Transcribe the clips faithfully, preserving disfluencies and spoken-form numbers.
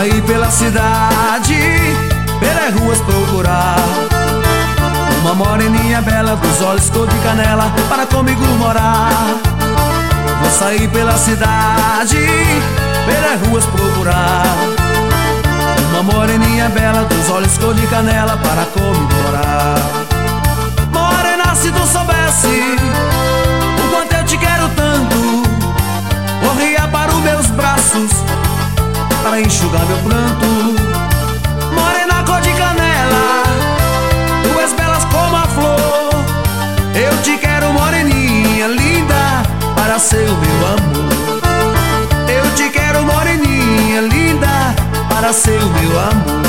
sair pela cidade, pelas ruas procurar uma moreninha bela, dos olhos cor de canela, para comigo morar. Vou sair pela cidade, pelas ruas procurar uma moreninha bela, dos olhos cor de canela, para comigo morar. Morena, se tu soubesse o quanto eu te quero tanto, corria para os meus braços para enxugar meu pranto. Morena, cor de canela, tu és belas como a flor. Eu te quero, moreninha linda, para ser o meu amor. Eu te quero, moreninha linda, para ser o meu amor.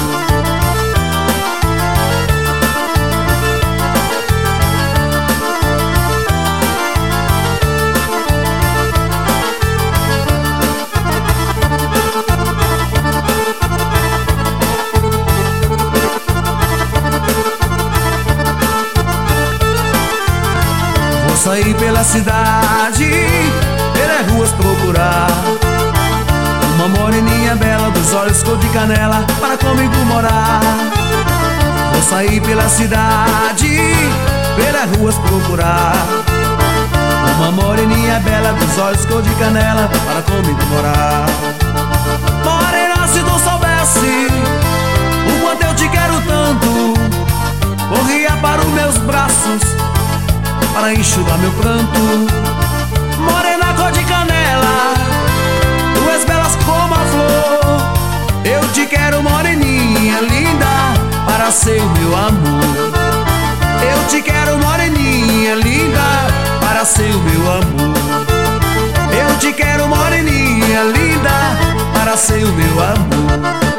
Sair pela cidade, pelas ruas procurar uma moreninha bela, dos olhos cor de canela, para comigo morar. Vou sair pela cidade, pelas ruas procurar uma moreninha bela, dos olhos cor de canela, para comigo morar. Morena, se tu soubesse o quanto eu te quero tanto, corria para os meus braços para enxugar meu pranto. Morena, cor de canela, tu és belas como a flor. Eu te quero, moreninha linda, para ser o meu amor. Eu te quero, moreninha linda, para ser o meu amor. Eu te quero, moreninha linda, para ser o meu amor.